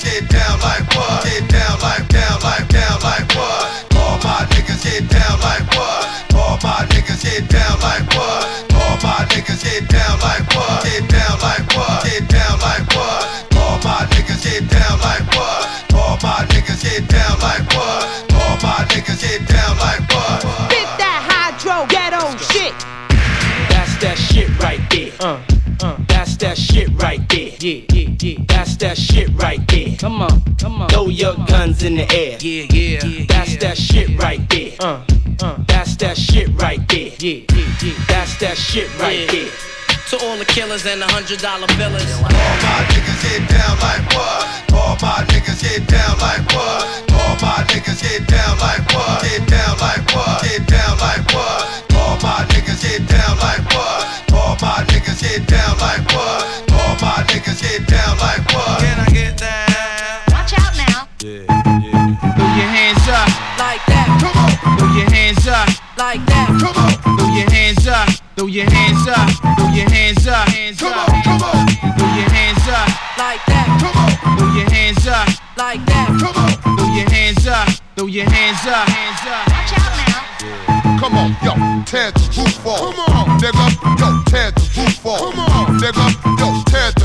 get down like what? Get down like what? All my niggas get down like what? All my niggas get down like what? All my niggas get down like what? Get down like what? Get down like what? All my niggas get down like what? All my niggas get down like what? All my niggas get down like what? Spit that hydro ghetto shit. That's that shit right there. That's that shit right there. Yeah. That's that shit right there. Come on. Throw your guns in the air. Yeah. That's that shit right there. That's that shit right there. Yeah. That's that shit right there. To all the killers and the $100 billers. All my niggas get down like what? All my niggas get down like what? All my niggas get down like what? Get down like what? Get down like what? All my niggas get down like what? All my niggas get down like what? All my niggas get down like what? Can I get that? Watch out now. Throw your hands up Like that. Come on, throw your hands up Like that. come on, throw your hands up throw your hands up throw your hands up come on, throw your hands up Like that. come on, throw your hands up Like that. come on. throw your hands up throw your hands up Watch out now. Come on, yo, tear the roof off. Come on, nigga, yo, tear the roof off. Come on, nigga, yo, tear the